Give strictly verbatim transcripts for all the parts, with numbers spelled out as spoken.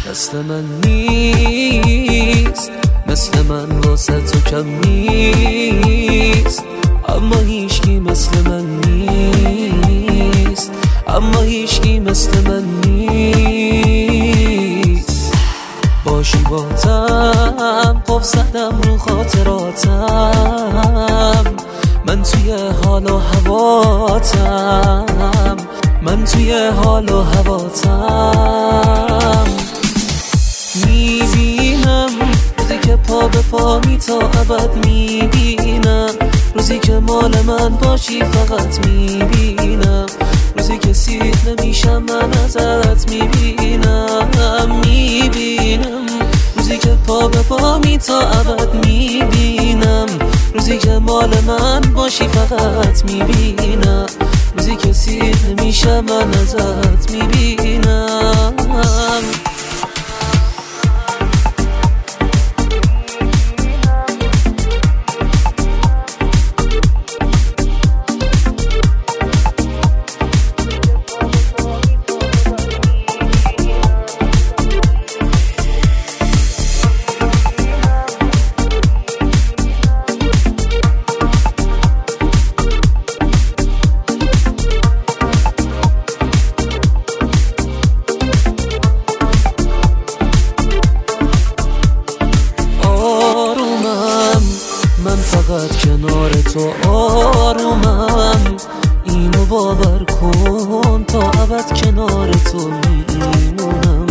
مثل من نیست، مثل من واسه تو کم نیست، اما هیچکی مثل من نیست، اما هیچکی مثل من نیست. باشی باتم قف زدم رو خاطراتم، من توی حال و هواتم، من توی حال و هواتم. میبینم روزی که پا به پا می تا ابد میبینم، روزی که مال من باشی فقط میبینم، روزی که سیر نمیشم من ازت میبینم. میبینم روزی که پا به پا می تا ابد میبینم، روزی که مال من باشی فقط میبینم، روزی که سیر نمیشم من ازت میبینم. من فقط کنار تو آرومم، اینو باور کن تا ابد کنار تو میمونم.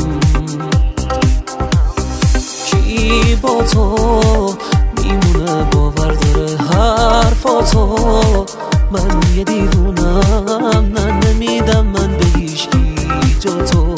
کی با تو میمونه باور داره حرفاتو، من یه دیوونم نه نمیدم من به هیچکی جا تو.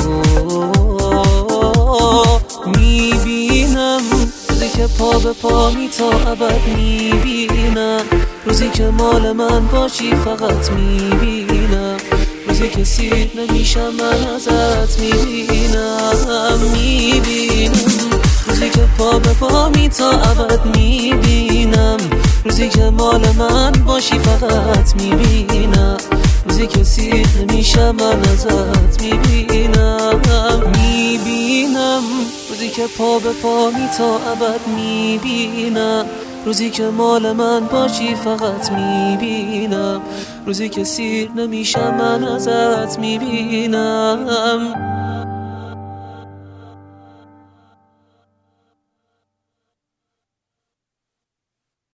میبینم روزی که پا به پا می تا ابد میبینم، روزی که مال من باشی فقط میبینم، روزی که سیر نمیشم من ازت میبینم. میبینم روزی که پا به پا می تا ابد میبینم، روزی که مال من باشی فقط میبینم، روزی که سیر نمیشم من ازت میبینم. میبینم روزی که پا به پا می تا ابد میبینم، روزی که مال من باشی فقط میبینم، روزی که سیر نمیشم من ازت میبینم.